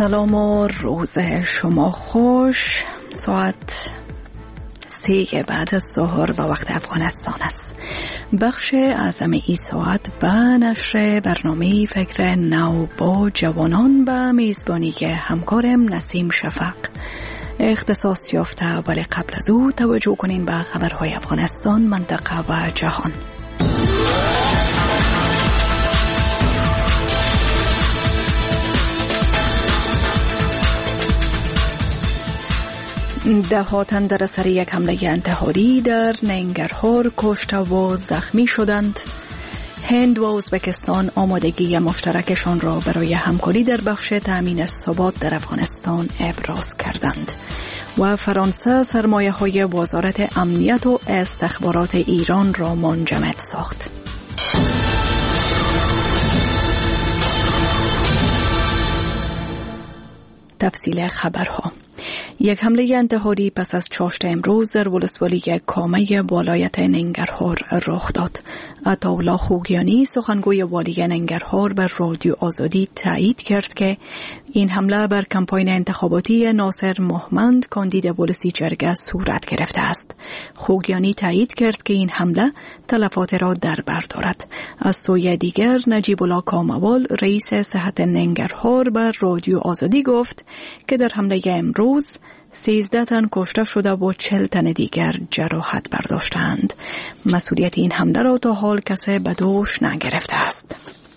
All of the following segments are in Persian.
سلام و روز شما خوش. ساعت 3 بعد از ظهر و وقت افغانستان است. بخش اعظم این ساعت به نشر برنامه فکر نو با جوانان به میزبانی همکارم نسیم شفق اختصاص یافته، ولی قبل از او توجه کنین به خبرهای افغانستان، منطقه و جهان. ده تن در اثر یک حمله انتحاری در ننگرهار کشته و زخمی شدند. هند و ازبکستان آمادگی مشترکشان را برای همکاری در بخش تأمین ثبات در افغانستان ابراز کردند. و فرانسه سرمایه‌های وزارت امنیت و استخبارات ایران را منجمد ساخت. تفصیل خبرها. یک حمله انتحاری پس از چاشت امروز در ولسوالی کامه ولایت ننگرهار رخ داد. عطاالله خوگیانی سخنگوی والی ننگرهار بر رادیو آزادی تایید کرد که این حمله بر کمپاین انتخاباتی ناصر مهمند کاندید ولسی جرگه صورت گرفته است. خوگیانی تایید کرد که این حمله تلفات را در بر دارد. از سوی دیگر نجیب الله کاموال رئیس صحت ننگرهار بر رادیو آزادی گفت که در حمله امروز 13 تن کشته شده و 40 تن دیگر جراحت برداشتند. مسئولیت این حمله را تا حال کسی به دوش نگرفته است.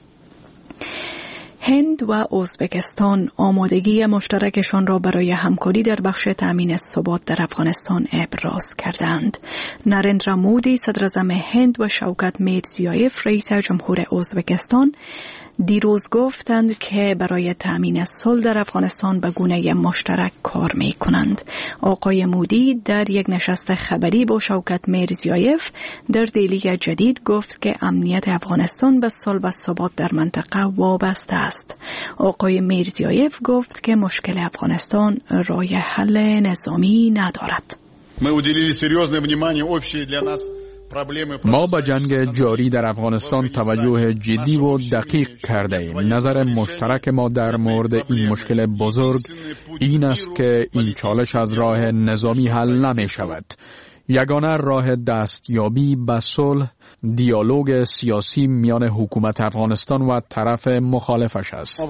هند و ازبکستان آمادگی مشترکشان را برای همکاری در بخش تأمین ثبات در افغانستان ابراز کردند. نریندرا مودی صدر اعظم هند و شوکت میرزیایف رئیس جمهور ازبکستان دیروز گفتند که برای تأمین صلح در افغانستان به گونه مشترک کار می کنند. آقای مودی در یک نشست خبری با شوکت میرزیایف در دیلی جدید گفت که امنیت افغانستان به صلح و ثبات در منطقه وابسته است. آقای میرزیایف گفت که مشکل افغانستان راه حل نظامی ندارد. ما به جنگ جاری در افغانستان توجه جدی و دقیق کرده ایم. نظر مشترک ما در مورد این مشکل بزرگ این است که این چالش از راه نظامی حل نمی شود. یگانه راه دستیابی به صلح دیالوگ سیاسی میان حکومت افغانستان و طرف مخالفش است.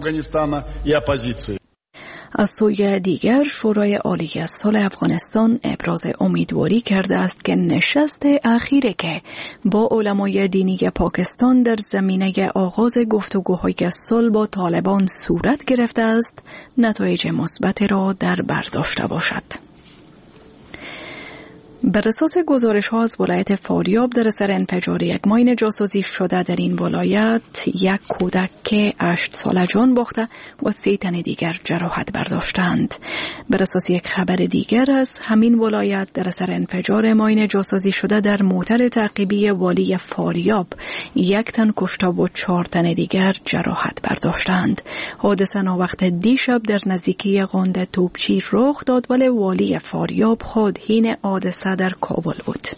از سوی دیگر شورای عالی صلح افغانستان ابراز امیدواری کرده است که نشست اخیری که با علمای دینی پاکستان در زمینه آغاز گفتگوهای صلح با طالبان صورت گرفته است نتایج مثبت را در بر داشته باشد. بر اساس گزارش ها از ولایت فاریاب در اثر انفجار یک ماین جاسوسی شده در این ولایت یک کودک که 8 ساله جان باخته و 3 تن دیگر جراحت برداشتند. بر اساس یک خبر دیگر از همین ولایت در اثر انفجار ماین جاسوسی شده در موتر تعقیبی والی فاریاب 1 تن کشته و 4 تن دیگر جراحت برداشتند. حادثه ناوقت دیشب در نزدیکی قند توپچی رخ داد، ولی والی فاریاب خود حین حادثه در کابل بود.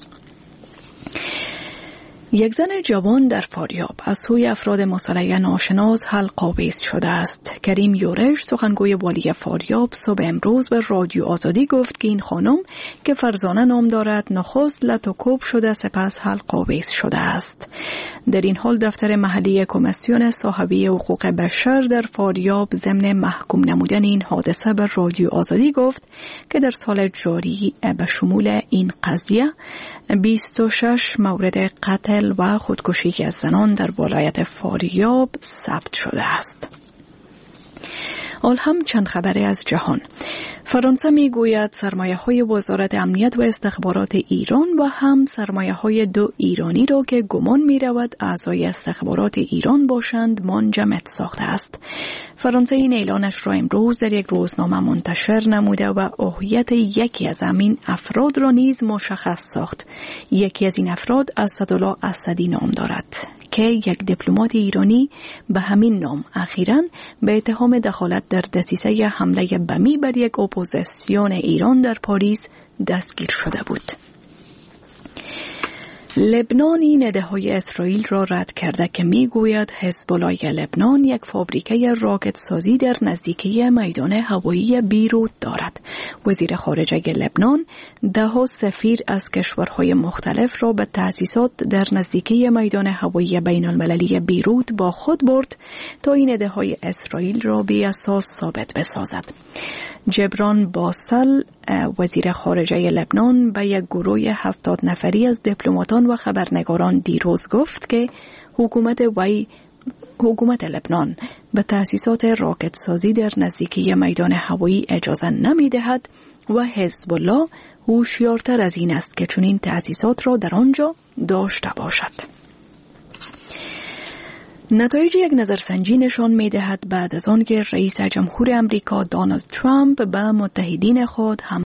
یک زن جوان در فاریاب از سوی افراد مسلح ناشناس حلق‌آویز شده است. کریم یورش سخنگوی والی فاریاب صبح امروز به رادیو آزادی گفت که این خانم که فرزانه نام دارد نخست لطوکوب شده سپس حلق‌آویز شده است. در این حال دفتر محلی کمیسیون صاحبی حقوق بشر در فاریاب ضمن محکوم نمودن این حادثه به رادیو آزادی گفت که در سال جاری به شمول این قضیه 26 مورد قتل و خودکشی از زنان در ولایت فاریاب ثبت شده است. حال هم چند خبری از جهان. فرانسه میگوید سرمایه‌های وزارت امنیت و استخبارات ایران و هم سرمایه‌های 2 ایرانی را که گمان می‌رود اعضای استخبارات ایران باشند منجمد ساخته است. فرانسه این اعلانش را امروز در یک روزنامه منتشر نموده و هویت یکی از همین افراد را نیز مشخص ساخت. یکی از این افراد اسدالله اسدی نام دارد که یک دیپلمات ایرانی به همین نام اخیراً به اتهام دخالت در دسیسه حمله بمی بر یک اپوزیسیون ایران در پاریس دستگیر شده بود. لبنان این ادعای اسرائیل را رد کرده که میگوید حزب الله لبنان یک فابریکه راکت سازی در نزدیکی میدان هوایی بیروت دارد. وزیر خارجه لبنان دهها سفیر از کشورهای مختلف را به تأسیسات در نزدیکی میدان هوایی بین المللی بیروت با خود برد تا این ادعای اسرائیل را بی اساس ثابت بسازد. جبران باسل وزیر خارجه لبنان به یک گروه 70 نفری از دیپلماتان و خبرنگاران دیروز گفت که حکومت لبنان به تأسیسات راکت سازی در نزدیکی میدان هوایی اجازه نمی دهد و حزب الله هوشیارتر از این است که چنین تأسیسات را در آنجا داشته باشد. نتایج یک نظرسنجی نشان می دهد بعد از آن که رئیس جمهور امریکا دونالد ترامپ به متحدین خود